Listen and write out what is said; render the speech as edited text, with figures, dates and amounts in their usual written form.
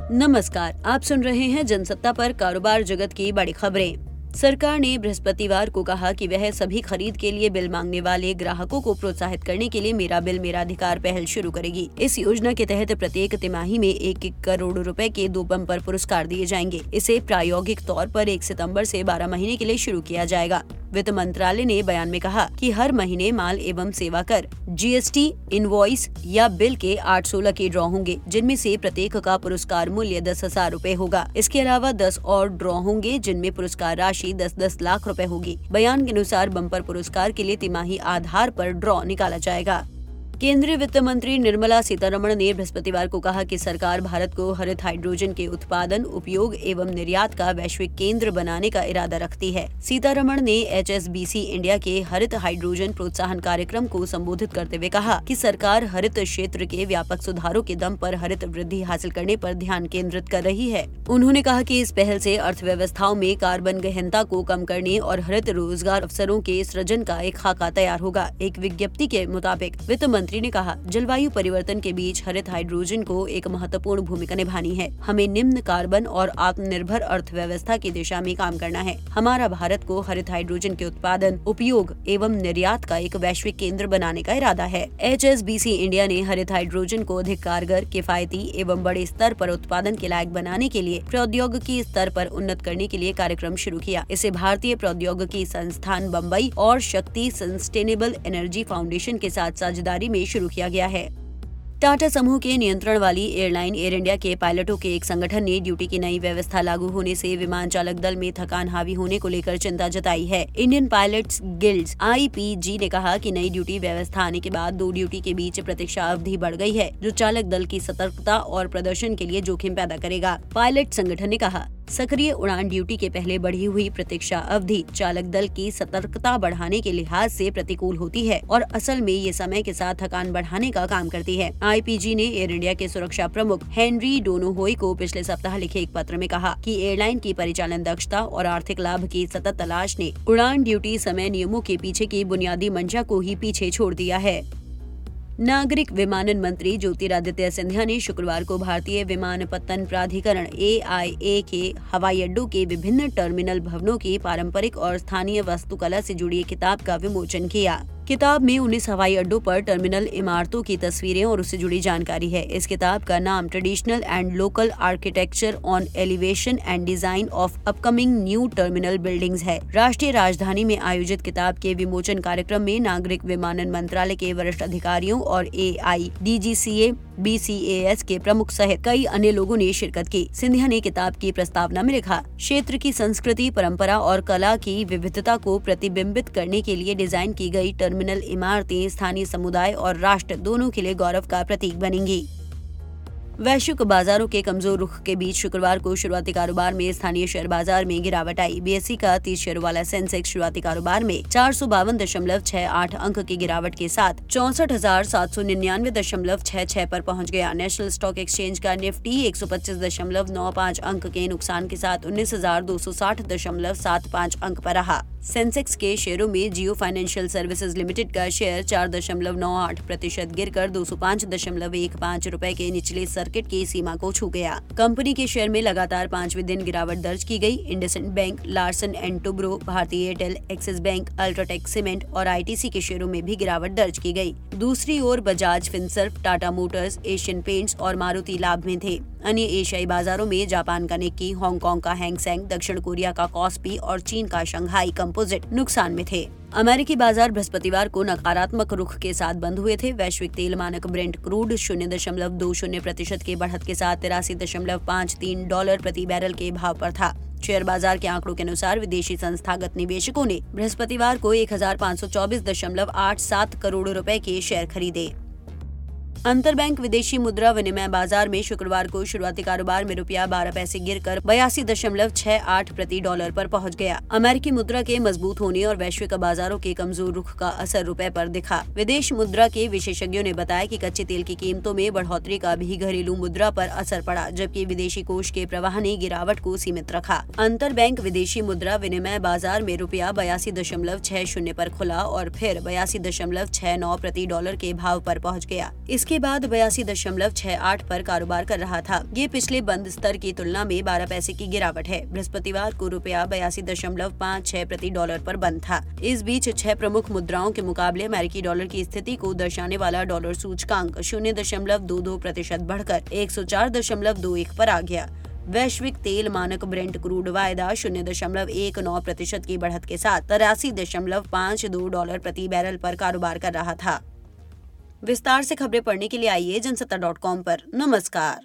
नमस्कार, आप सुन रहे हैं जनसत्ता पर कारोबार जगत की बड़ी खबरें। सरकार ने बृहस्पतिवार को कहा कि वह सभी खरीद के लिए बिल मांगने वाले ग्राहकों को प्रोत्साहित करने के लिए मेरा बिल मेरा अधिकार पहल शुरू करेगी। इस योजना के तहत प्रत्येक तिमाही में 1-1 करोड़ रुपए के 2 बम्पर पुरस्कार दिए जाएंगे। इसे प्रायोगिक तौर पर 1 सितंबर से 12 महीने के लिए शुरू किया जाएगा। वित्त मंत्रालय ने बयान में कहा कि हर महीने माल एवं सेवा कर, जीएसटी, इनवॉइस या बिल के 8-16 के ड्रॉ होंगे, जिनमें से प्रत्येक का पुरस्कार मूल्य 10,000 रुपए होगा। इसके अलावा 10 और ड्रॉ होंगे जिनमें पुरस्कार राशि 10-10 लाख रुपए होगी। बयान के अनुसार बम्पर पुरस्कार के लिए तिमाही आधार पर ड्रॉ निकाला जाएगा। केंद्रीय वित्त मंत्री निर्मला सीतारमण ने बृहस्पतिवार को कहा कि सरकार भारत को हरित हाइड्रोजन के उत्पादन, उपयोग एवं निर्यात का वैश्विक केंद्र बनाने का इरादा रखती है। सीतारमण ने HSBC इंडिया के हरित हाइड्रोजन प्रोत्साहन कार्यक्रम को संबोधित करते हुए कहा कि सरकार हरित क्षेत्र के व्यापक सुधारों के दम पर हरित वृद्धि हासिल करने पर ध्यान केंद्रित कर रही है। उन्होंने कहा कि इस पहल से अर्थव्यवस्थाओं में कार्बन गहनता को कम करने और हरित रोजगार अवसरों के सृजन का एक खाका तैयार होगा। एक विज्ञप्ति के मुताबिक वित्त मंत्री ने कहा, जलवायु परिवर्तन के बीच हरित हाइड्रोजन को एक महत्वपूर्ण भूमिका निभानी है। हमें निम्न कार्बन और आत्मनिर्भर अर्थव्यवस्था की दिशा में काम करना है। हमारा भारत को हरित हाइड्रोजन के उत्पादन, उपयोग एवं निर्यात का एक वैश्विक केंद्र बनाने का इरादा है। HSBC इंडिया ने हरित हाइड्रोजन को अधिक कारगर, किफायती एवं बड़े स्तर पर उत्पादन के लायक बनाने के लिए प्रौद्योगिकी स्तर पर उन्नत करने के लिए कार्यक्रम शुरू किया। इसे भारतीय प्रौद्योगिकी संस्थान बम्बई और शक्ति सस्टेनेबल एनर्जी फाउंडेशन के साथ साझेदारी में शुरू किया गया है। टाटा समूह के नियंत्रण वाली एयरलाइन एयर इंडिया के पायलटों के एक संगठन ने ड्यूटी की नई व्यवस्था लागू होने से विमान चालक दल में थकान हावी होने को लेकर चिंता जताई है। इंडियन पायलट्स गिल्ड्स IPG ने कहा कि नई ड्यूटी व्यवस्था आने के बाद 2 ड्यूटी के बीच प्रतीक्षा अवधि बढ़ गई है, जो चालक दल की सतर्कता और प्रदर्शन के लिए जोखिम पैदा करेगा। पायलट संगठन ने कहा, सक्रिय उड़ान ड्यूटी के पहले बढ़ी हुई प्रतीक्षा अवधि चालक दल की सतर्कता बढ़ाने के लिहाज से प्रतिकूल होती है और असल में ये समय के साथ थकान बढ़ाने का काम करती है। IPG ने एयर इंडिया के सुरक्षा प्रमुख हेनरी डोनोहोई को पिछले सप्ताह लिखे एक पत्र में कहा कि एयरलाइन की परिचालन दक्षता और आर्थिक लाभ की सतत तलाश ने उड़ान ड्यूटी समय नियमों के पीछे की बुनियादी मंशा को ही पीछे छोड़ दिया है। नागरिक विमानन मंत्री ज्योतिरादित्य सिंधिया ने शुक्रवार को भारतीय विमानपत्तन प्राधिकरण AIA के हवाई अड्डों के विभिन्न टर्मिनल भवनों की पारंपरिक और स्थानीय वास्तुकला से जुड़ी किताब का विमोचन किया। किताब में 19 हवाई अड्डों पर टर्मिनल इमारतों की तस्वीरें और उससे जुड़ी जानकारी है। इस किताब का नाम traditional and local architecture on elevation and design of upcoming new terminal buildings है। राष्ट्रीय राजधानी में आयोजित किताब के विमोचन कार्यक्रम में नागरिक विमानन मंत्रालय के वरिष्ठ अधिकारियों और AIDGCA BCAS के प्रमुख सहित कई अन्य लोगों ने शिरकत की। सिंधिया ने किताब की प्रस्तावना में लिखा, क्षेत्र की संस्कृति, परंपरा और कला की विविधता को प्रतिबिंबित करने के लिए डिजाइन की गई टर्मिनल इमारतें स्थानीय समुदाय और राष्ट्र दोनों के लिए गौरव का प्रतीक बनेंगी। वैश्विक बाजारों के कमजोर रुख के बीच शुक्रवार को शुरुआती कारोबार में स्थानीय शेयर बाजार में गिरावट आई। BSE का 30 शेयरों वाला सेंसेक्स शुरुआती कारोबार में 452.68 अंक की गिरावट के साथ 64,799.66 पर पहुंच गया। नेशनल स्टॉक एक्सचेंज का निफ्टी 125.95 अंक के नुकसान के साथ 19,260.75 अंक पर रहा। सेंसेक्स के शेयरों में जियो फाइनेंशियल सर्विसेज लिमिटेड का शेयर 4.98% गिरकर 205.15 रुपए के निचले सर्किट की सीमा को छू गया। कंपनी के शेयर में लगातार 5वें दिन गिरावट दर्ज की गई। IndusInd bank, Larsen and Toubro, Bharti Airtel, Axis bank, UltraTech cement और ITC के शेयरों में भी गिरावट दर्ज की गई। दूसरी ओर Bajaj Finserv, Tata motors, Asian paints और मारुति लाभ में थे। अन्य एशियाई बाजारों में जापान का निक्की, हांगकांग का हैंग सेंग, दक्षिण कोरिया का कॉस्पी और चीन का शंघाई कंपोजिट नुकसान में थे। अमेरिकी बाजार बृहस्पतिवार को नकारात्मक रुख के साथ बंद हुए थे। वैश्विक तेल मानक ब्रेंट क्रूड 0.20% के बढ़त के साथ $83.53 प्रति बैरल के भाव पर था। शेयर बाजार के आंकड़ों के अनुसार विदेशी संस्थागत निवेशकों ने बृहस्पतिवार को 1,524.87 करोड़ रुपए के शेयर खरीदे। अंतरबैंक विदेशी मुद्रा विनिमय बाजार में शुक्रवार को शुरुआती कारोबार में रुपया 12 पैसे गिरकर 82.68 प्रति डॉलर पर पहुंच गया। अमेरिकी मुद्रा के मजबूत होने और वैश्विक बाजारों के कमजोर रुख का असर रुपए पर दिखा। विदेश मुद्रा के विशेषज्ञों ने बताया कि कच्चे तेल की कीमतों में बढ़ोतरी का भी घरेलू मुद्रा पर असर पड़ा, जबकि विदेशी कोष के प्रवाह ने गिरावट को सीमित रखा। अंतरबैंक विदेशी मुद्रा विनिमय बाजार में रुपया 82.60 पर खुला और फिर 82.69 प्रति डॉलर के भाव पर पहुँच गया। इसके इसके बाद 82.68 पर कारोबार कर रहा था। ये पिछले बंद स्तर की तुलना में 12 पैसे की गिरावट है। बृहस्पतिवार को रुपया 82.56 प्रति डॉलर पर बंद था। इस बीच 6 प्रमुख मुद्राओं के मुकाबले अमेरिकी डॉलर की स्थिति को दर्शाने वाला डॉलर सूचकांक 0.22% बढ़कर 104.21 पर आ गया। वैश्विक तेल मानक ब्रेंट क्रूड वायदा 0.19% की बढ़त के साथ 83.52 डॉलर प्रति बैरल पर कारोबार कर रहा था। विस्तार से खबरें पढ़ने के लिए आइए जनसत्ता.com पर। नमस्कार।